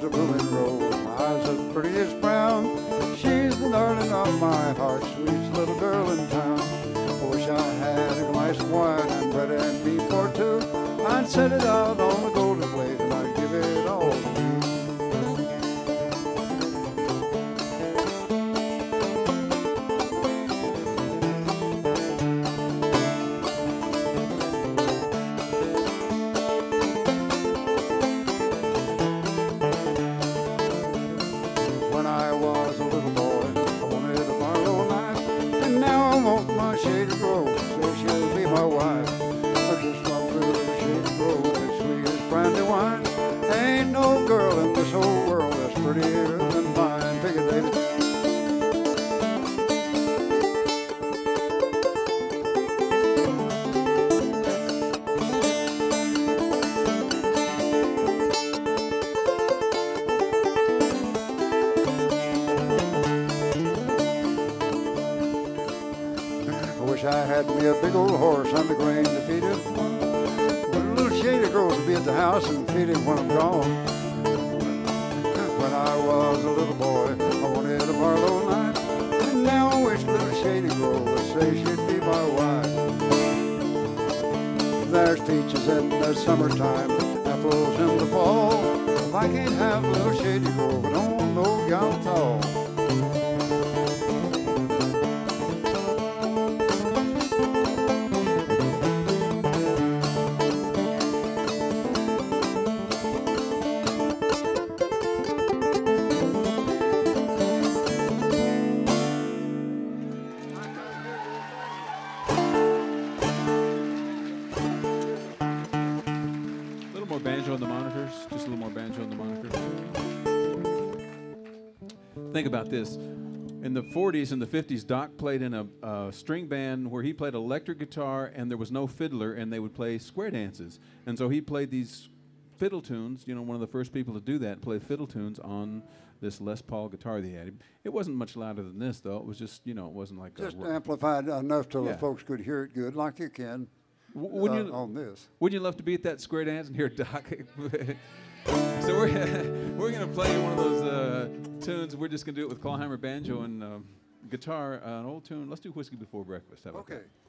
a blooming rose. My eyes are the prettiest brown. She's the darling of my heart, sweetest little girl in town. I wish I had a glass of wine and bread and beef for two. I'd set it out on the golden plate and I'd give it all to you. When I was a little boy, I wanted a Marlowe knife, and now I want my shady rose, so she'll be my wife. I just want little shady rose, as sweet as brandy wine. Ain't no girl in this whole world that's prettier than mine. Take it, David. I wish I had me a big old horse and the grain to feed him. With a little shady girl to be at the house and feed him when I'm gone. When I was a little boy, I wanted a Marlowe knife, and now I wish little shady girl would say she'd be my wife. There's peaches in the summertime, apples in the fall. If I can't have a little shady girl, I don't want no gal at all. A little more banjo on the monitors. Just a little more banjo on the monitors. Think about this. In the 40s and the 50s, Doc played in a string band where he played electric guitar and there was no fiddler, and they would play square dances. And so he played these fiddle tunes, you know, one of the first people to do that, play fiddle tunes on this Les Paul guitar that he had. It wasn't much louder than this, though. It was just, you know, it wasn't like Just a... amplified enough till Yeah. the folks could hear it good, like you can Wouldn't you, on this. wouldn't you love to be at that square dance and hear Doc? So we're gonna play one of those tunes. We're just gonna do it with clawhammer banjo and guitar, an old tune. Let's do Whiskey Before Breakfast. How about that? Okay.